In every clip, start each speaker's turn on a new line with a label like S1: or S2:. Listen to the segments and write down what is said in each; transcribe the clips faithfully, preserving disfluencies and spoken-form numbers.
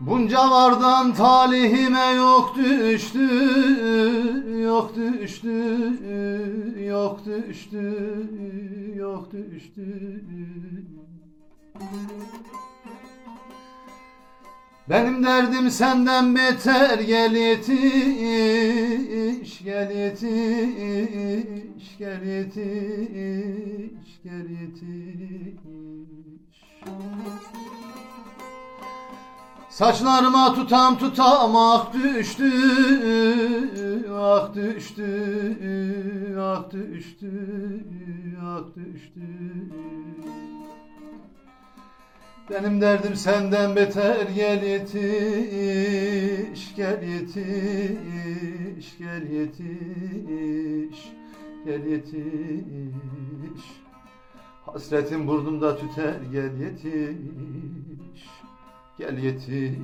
S1: Bunca vardan talihime yok düştü, yok düştü, yok düştü, yok düştü. Benim derdim senden beter, gel yetiş, gel yetiş, gel yetiş, gel yetiş. Saçlarıma tutam tutam ah düştü, ah düştü, ah düştü, ah düştü. Benim derdim senden beter, gel yetiş, gel yetiş, gel yetiş, gel yetiş. Hasretin burnumda tüter, gel yetiş, gel yetiş.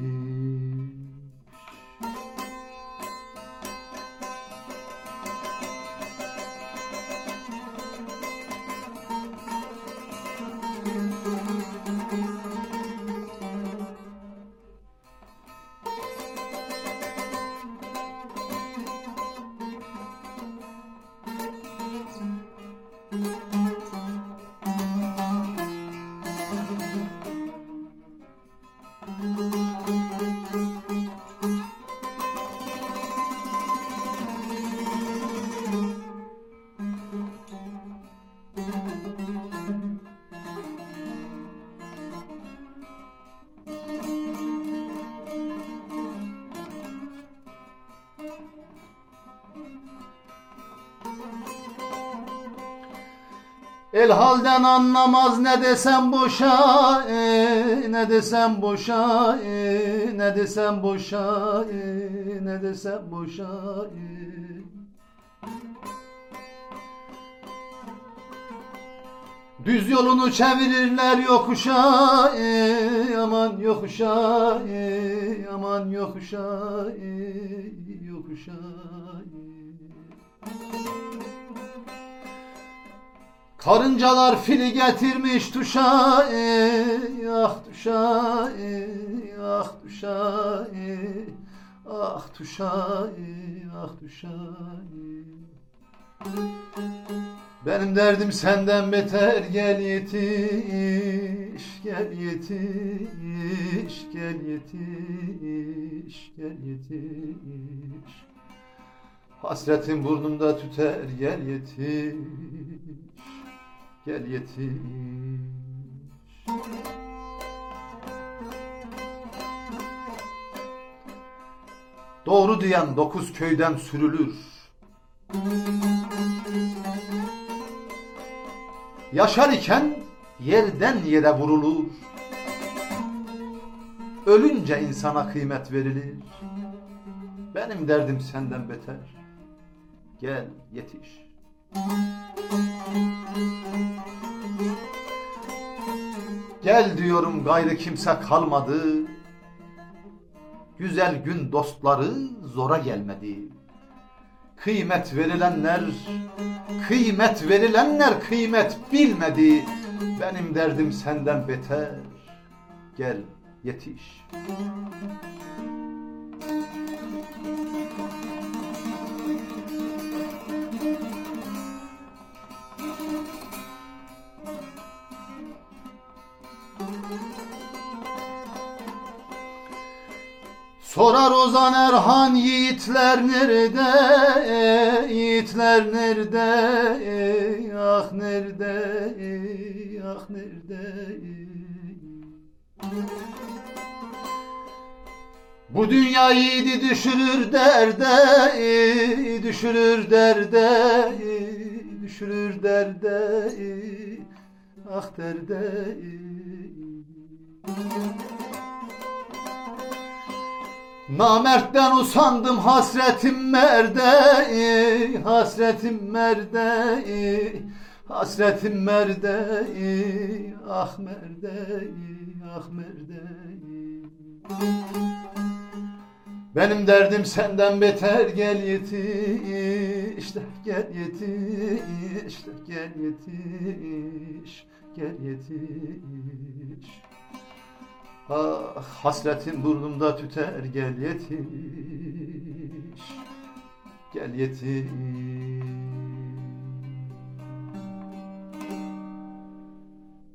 S1: El halden anlamaz, ne desem boşa, e, ne desem boşa, e, ne desem boşa, e, ne desem boşa. E. Düz yolunu çevirirler yokuşa, e, aman yokuşa, e, aman yokuşa, e, yokuşa. E. Karıncalar fili getirmiş tuşa, ey, ah tuşa, ey, ah tuşa, ey, ah tuşa, ey, ah tuşa. Ey. Benim derdim senden beter, gel yetiş, gel yetiş, gel yetiş, gel yetiş. Hasretin burnumda tüter, gel yetiş, gel yetiş. Doğru diyen dokuz köyden sürülür. Yaşar iken yerden yere vurulur. Ölünce insana kıymet verilir. Benim derdim senden beter, gel yetiş. Gel diyorum, gayrı kimse kalmadı. Güzel gün dostları zora gelmedi. Kıymet verilenler, kıymet verilenler kıymet bilmedi. Benim derdim senden beter, gel yetiş. Sorar Ozan Erhan, yiğitler nerede, yiğitler nerede, ah nerede, ah nerede. Bu dünya yiğidi düşürür derde, düşürür derde, düşürür derde, ah derde. Namertten usandım, hasretim merde, hasretim merde, hasretim merde, ah merde, ah merde. Benim derdim senden beter, gel yetiş, gel yetiş, gel yetiş, gel yetiş. Ah hasretin burnumda tüter, gel yetiş, gel yetiş.